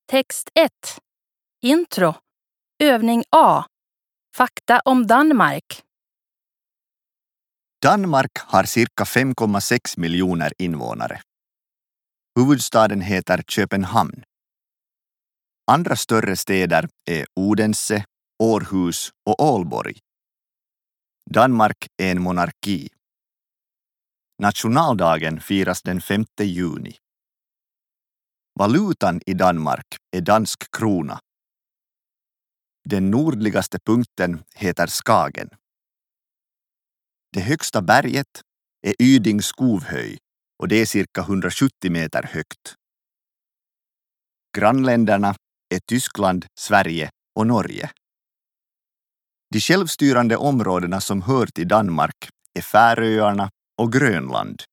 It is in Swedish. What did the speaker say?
Text 1. Intro. Övning A. Fakta om Danmark. Danmark har cirka 5,6 miljoner invånare. Huvudstaden heter Köpenhamn. Andra större städer är Odense, Århus och Aalborg. Danmark är en monarki. Nationaldagen firas den 5 juni. Valutan i Danmark är dansk krona. Den nordligaste punkten heter Skagen. Det högsta berget är Yding Skovhöj och det är cirka 170 meter högt. Grannländerna är Tyskland, Sverige och Norge. De självstyrande områdena som hör till Danmark är Färöarna och Grönland.